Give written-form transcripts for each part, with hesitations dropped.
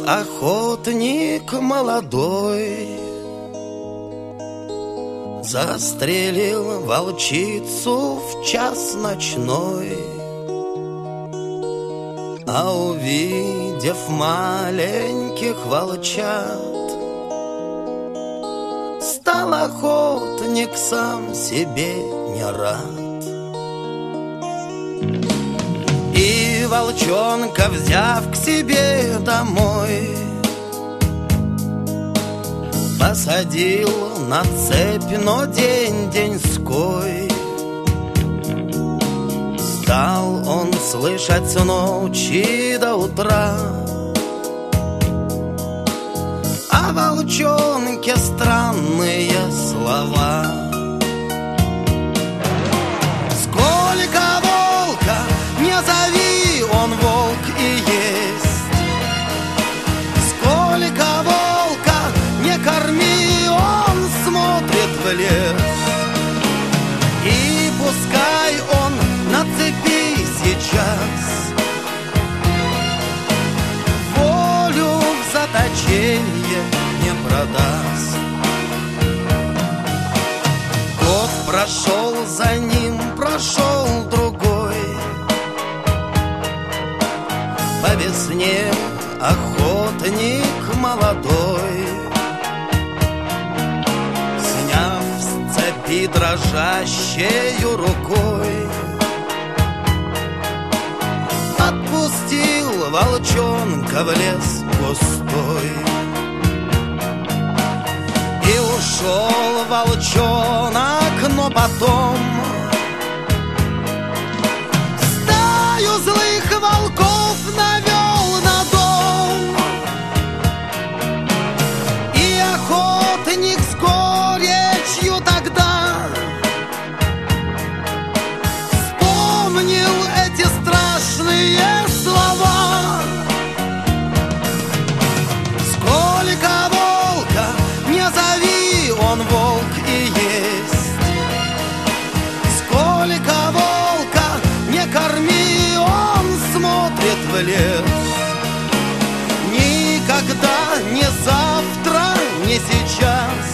охотник молодой застрелил волчицу в час ночной, а увидев маленьких волчат, стал охотник сам себе не рад. И волчонка, взяв к себе домой, посадил на цепь, но день-деньской. Стал он слышать с ночи до утра о волчонке странные слова. Сколько волка не зови, он волк и есть. Сколько волка не корми, он смотрит в лес. И пускай он на цепи сейчас, волю в заточение не продаст. Год прошел, за ним прошел другой. По весне охотник молодой, сняв с цепи дрожащею рукой, отпустил волчонка в лес густой. И ушел волчонок, но потом стаю злых волков навел на дом. И охотник с горечью тогда вспомнил эти страшные слова. Сколько волка не зови, он волк и есть. Сколько волка не корми, он смотрит в лес. Никогда, ни завтра, ни сейчас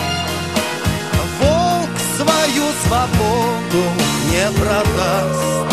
волк свою свободу не продаст.